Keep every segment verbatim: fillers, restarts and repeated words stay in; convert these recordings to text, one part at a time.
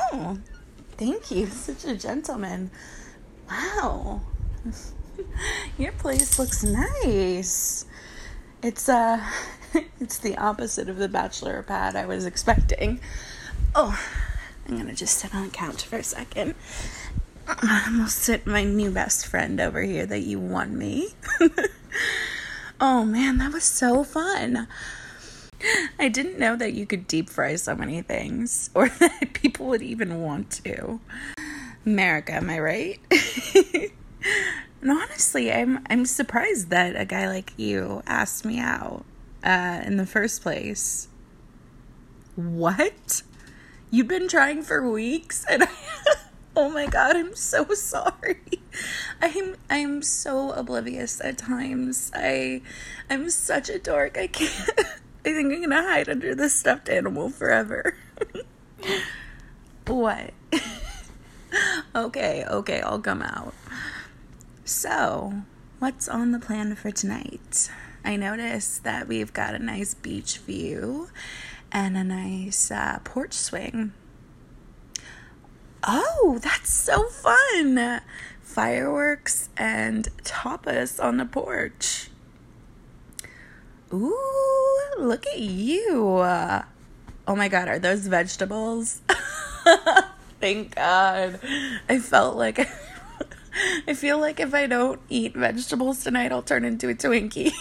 Oh, thank you. Such a gentleman. Wow. Your place looks nice. It's, uh, it's the opposite of the bachelor pad I was expecting. Oh, I'm gonna just sit on the couch for a second. I'm gonna sit my new best friend over here that you won me. Oh man, that was so fun. I didn't know that you could deep fry so many things, or that people would even want to. America, am I right? And honestly, I'm I'm surprised that a guy like you asked me out uh, in the first place. What? You've been trying for weeks, and I, oh my god, I'm so sorry. I'm I'm so oblivious at times. I I'm such a dork. I can't. I think I'm gonna hide under this stuffed animal forever. What? Okay, okay, I'll come out. So, what's on the plan for tonight? I noticed that we've got a nice beach view and a nice uh, porch swing. Oh, that's so fun! Fireworks and tapas on the porch. Ooh, look at you. Oh my god, are those vegetables? Thank God. I felt like I, I feel like if I don't eat vegetables tonight, I'll turn into a Twinkie.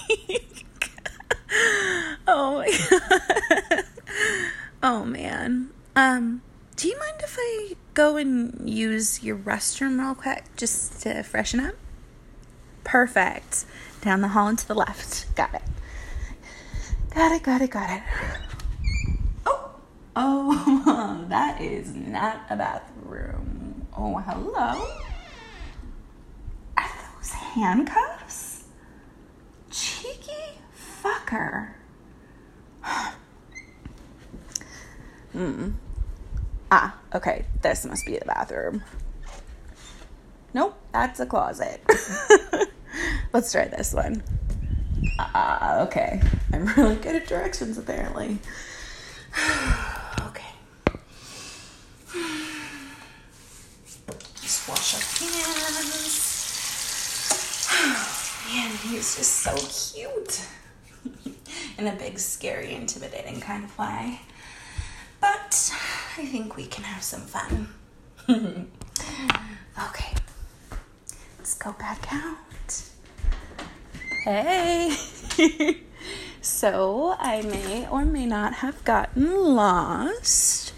Oh my god. Oh man. Um, do you mind if I go and use your restroom real quick just to freshen up? Perfect. Down the hall and to the left. Got it. Got it, got it, got it. Oh, oh, that is not a bathroom. Oh, hello. Are those handcuffs? Cheeky fucker. Hmm. Ah, okay, this must be the bathroom. Nope, that's a closet. Let's try this one. Ah, uh, okay. I'm really good at directions, apparently. Okay. Just wash our hands. Man, he's just so cute. In a big, scary, intimidating kind of way. But I think we can have some fun. Okay. Let's go back out. Hey. So I may or may not have gotten lost.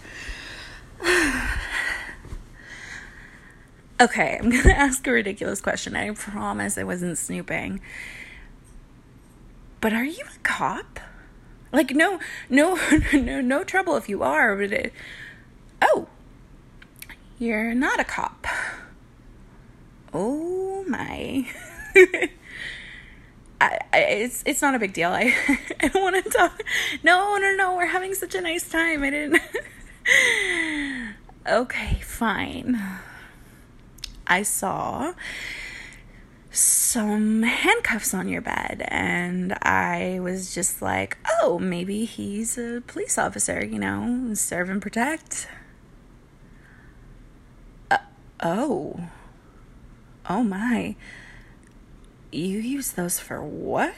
Okay, I'm gonna ask a ridiculous question. I promise I wasn't snooping. But are you a cop? Like, no, no, no, no trouble if you are, but it, oh, you're not a cop. Oh my. I, I, it's it's not a big deal. I, I don't want to talk. No, no, no. We're having such a nice time. I didn't. Okay, fine. I saw some handcuffs on your bed, and I was just like, oh, maybe he's a police officer, you know, serve and protect. Uh, oh. Oh my. You use those for what?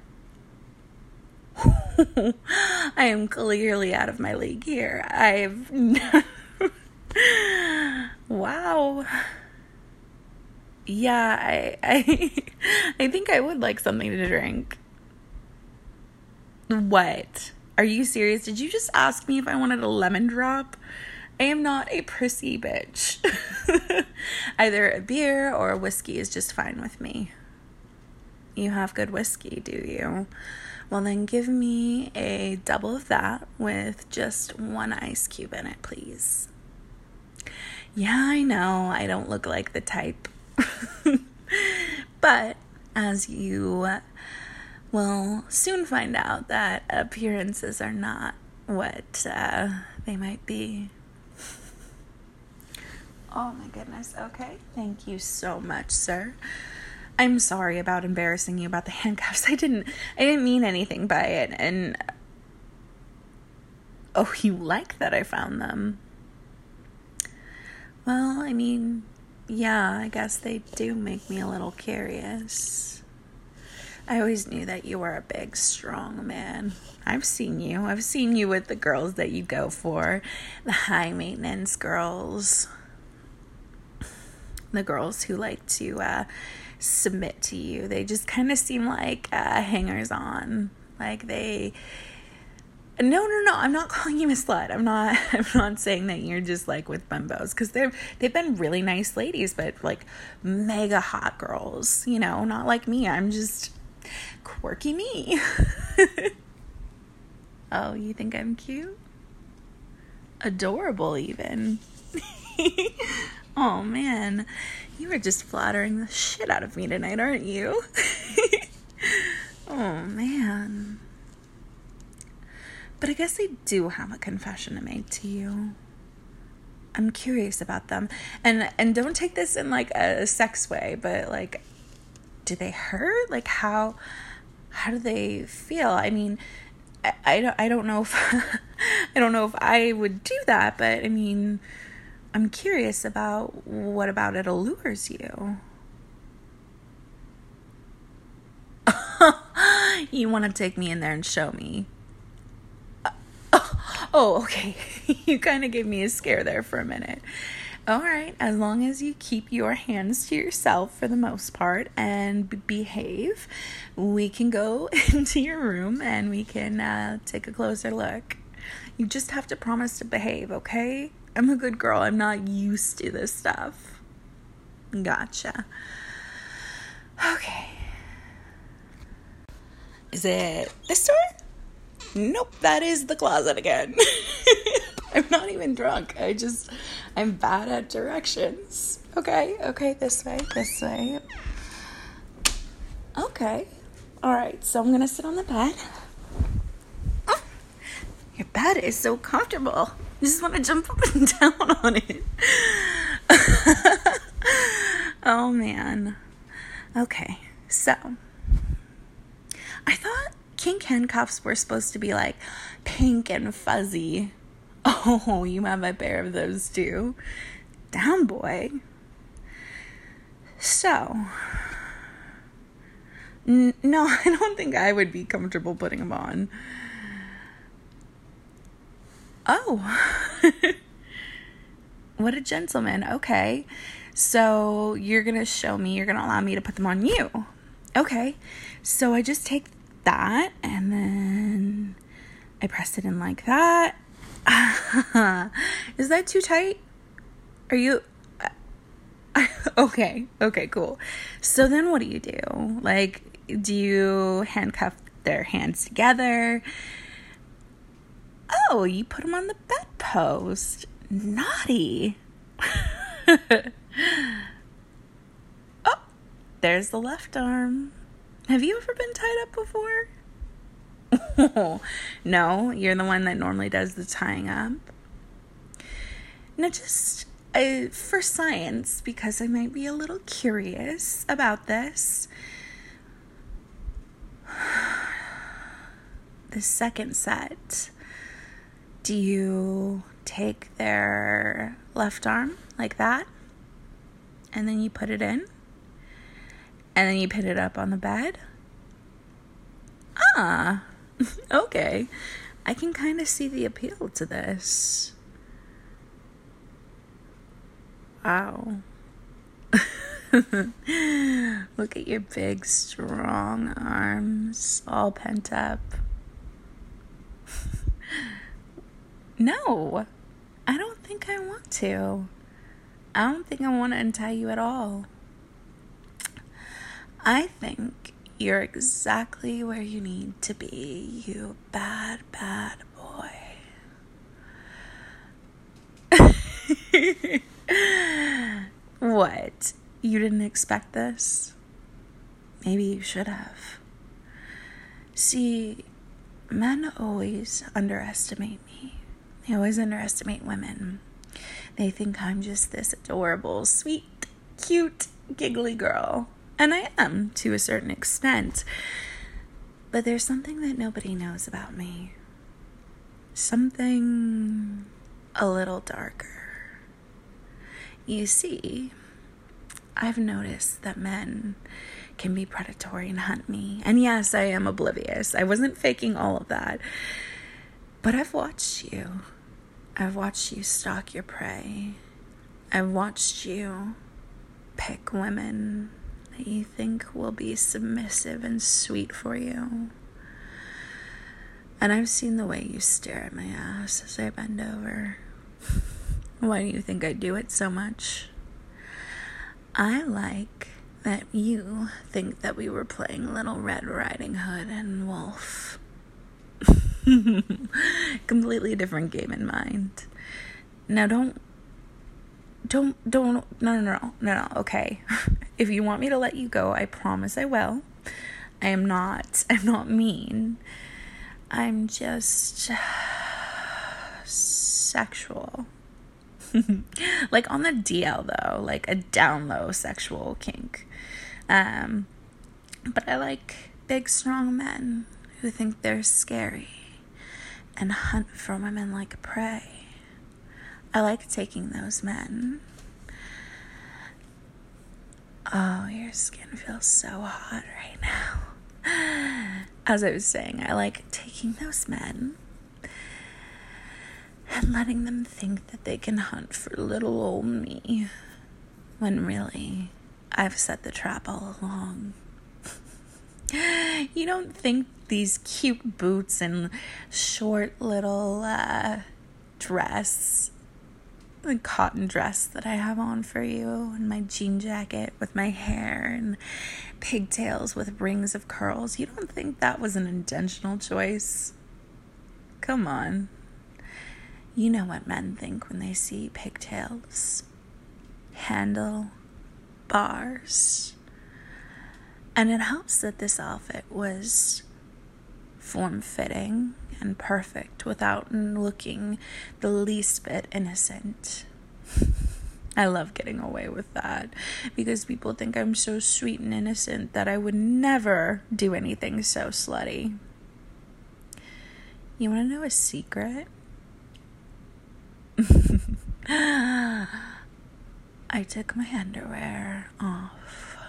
I am clearly out of my league here. I've... Wow. Yeah, I, I, I think I would like something to drink. What? Are you serious? Did you just ask me if I wanted a lemon drop? I am not a prissy bitch. Either a beer or a whiskey is just fine with me. You have good whiskey, do you? Well, then give me a double of that with just one ice cube in it, please. Yeah, I know, I don't look like the type. But as you will soon find out, that appearances are not what uh, they might be. Oh my goodness. Okay. Thank you so much, sir. I'm sorry about embarrassing you about the handcuffs. I didn't I didn't mean anything by it. And oh, you like that I found them. Well, I mean, yeah, I guess they do make me a little curious. I always knew that you were a big, strong man. I've seen you. I've seen you with the girls that you go for. The high maintenance girls. The girls who like to uh, submit to you. They just kind of seem like uh, hangers on. Like they... No, no, no. I'm not calling you a slut. I'm not. I'm not saying that you're just like with bimbos, because they've they've been really nice ladies, but like mega hot girls. You know, not like me. I'm just quirky me. Oh, you think I'm cute? Adorable, even. Oh man, you were just flattering the shit out of me tonight, aren't you? Oh man. But I guess I do have a confession to make to you. I'm curious about them. And and don't take this in like a sex way, but like, do they hurt? Like how how do they feel? I mean, I, I don't I don't know if I don't know if I would do that, but I mean, I'm curious about what about it allures you. You want to take me in there and show me? Oh, okay. You kind of gave me a scare there for a minute. All right. As long as you keep your hands to yourself for the most part and b- behave, we can go into your room and we can uh, take a closer look. You just have to promise to behave, okay? I'm a good girl. I'm not used to this stuff. Gotcha. Okay. Is it this door? Nope, that is the closet again. I'm not even drunk. I just, I'm bad at directions. Okay, okay, this way, this way. Okay. All right, so I'm going to sit on the bed. Oh, your bed is so comfortable. I just want to jump up and down on it. Oh, man. Okay, so I thought kink handcuffs were supposed to be like pink and fuzzy. Oh, you have a pair of those too. Down, boy. So, n- no, I don't think I would be comfortable putting them on. Oh, what a gentleman. Okay, so you're gonna show me, you're gonna allow me to put them on you. Okay, so I just take that and then I press it in like that. Is that too tight? Are you okay? Okay, cool. So then what do you do? Like, do you handcuff their hands together? Oh, you put them on the bedpost. Naughty. Oh, there's the left arm. Have you ever been tied up before? No, you're the one that normally does the tying up. Now, just uh, for science, because I might be a little curious about this. The second set, do you take their left arm like that? And then you put it in? And then you put it up on the bed? Ah, okay. I can kind of see the appeal to this. Wow. Look at your big, strong arms, all pent up. No, I don't think I want to. I don't think I want to untie you at all. I think you're exactly where you need to be, you bad, bad boy. What? You didn't expect this? Maybe you should have. See, men always underestimate me. They always underestimate women. They think I'm just this adorable, sweet, cute, giggly girl. And I am, to a certain extent. But there's something that nobody knows about me. Something a little darker. You see, I've noticed that men can be predatory and hunt me. And yes, I am oblivious. I wasn't faking all of that. But I've watched you. I've watched you stalk your prey. I've watched you pick women that you think will be submissive and sweet for you. And I've seen the way you stare at my ass as I bend over. Why do you think I do it so much? I like that you think that we were playing Little Red Riding Hood and Wolf. Completely different game in mind. Now don't, don't, don't, no, no, no, no, no, okay. If you want me to let you go, I promise I will. I am not, I'm not mean. I'm just sexual. Like on the D L though, like a down low sexual kink. Um, but I like big strong men who think they're scary and hunt for women like prey. I like taking those men. Oh, your skin feels so hot right now. As I was saying, I like taking those men and letting them think that they can hunt for little old me, when really, I've set the trap all along. You don't think these cute boots and short little uh, dress, the cotton dress that I have on for you, and my jean jacket with my hair and pigtails with rings of curls, you don't think that was an intentional choice? Come on. You know what men think when they see pigtails, handle, bars. And it helps that this outfit was form-fitting and perfect without looking the least bit innocent. I love getting away with that because people think I'm so sweet and innocent that I would never do anything so slutty. You want to know a secret? I took my underwear off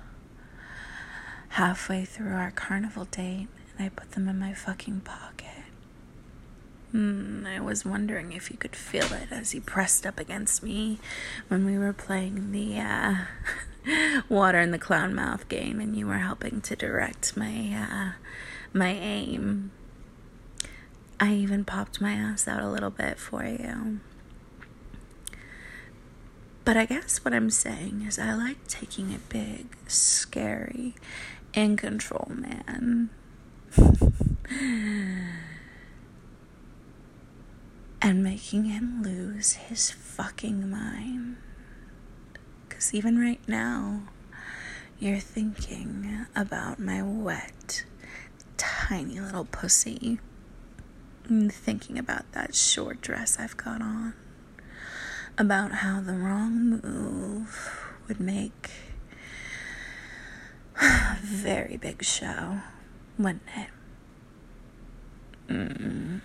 halfway through our carnival date and I put them in my fucking pocket. Hmm, I was wondering if you could feel it as you pressed up against me when we were playing the uh, water in the clown mouth game and you were helping to direct my uh, my aim. I even popped my ass out a little bit for you. But I guess what I'm saying is I like taking it big, scary, in control, man. And making him lose his fucking mind. Because even right now, you're thinking about my wet, tiny little pussy. And thinking about that short dress I've got on. About how the wrong move would make a very big show, wouldn't it? Mm.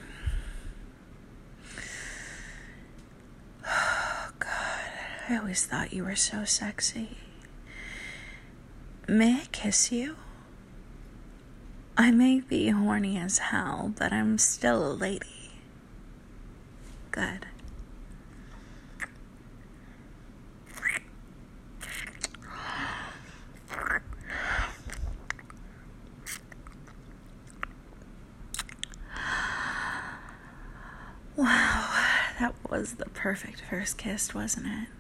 Oh, God. I always thought you were so sexy. May I kiss you? I may be horny as hell, but I'm still a lady. Good. Wow, that was the perfect first kiss, wasn't it?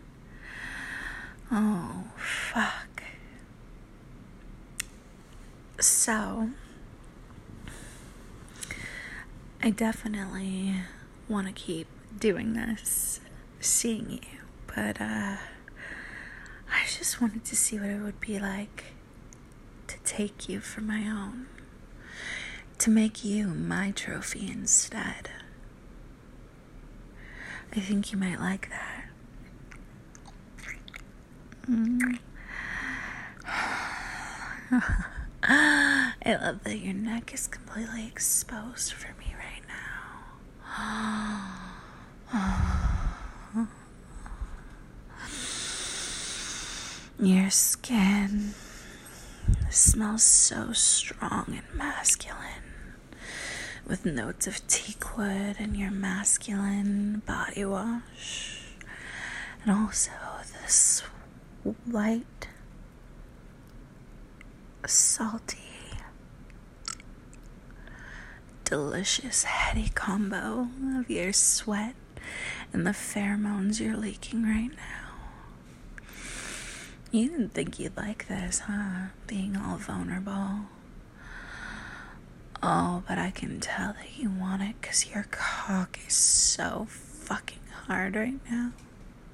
Oh, fuck. So, I definitely want to keep doing this, seeing you, but, uh, I just wanted to see what it would be like to take you for my own, to make you my trophy instead. I think you might like that. Mm. I love that your neck is completely exposed for me right now. Your skin smells so strong and masculine, with notes of teakwood and your masculine body wash, and also this light, salty, delicious, heady combo of your sweat and the pheromones you're leaking right now. You didn't think you'd like this, huh? Being all vulnerable. Oh, but I can tell that you want it because your cock is so fucking hard right now.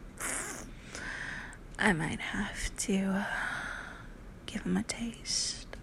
I might have to uh, give him a taste.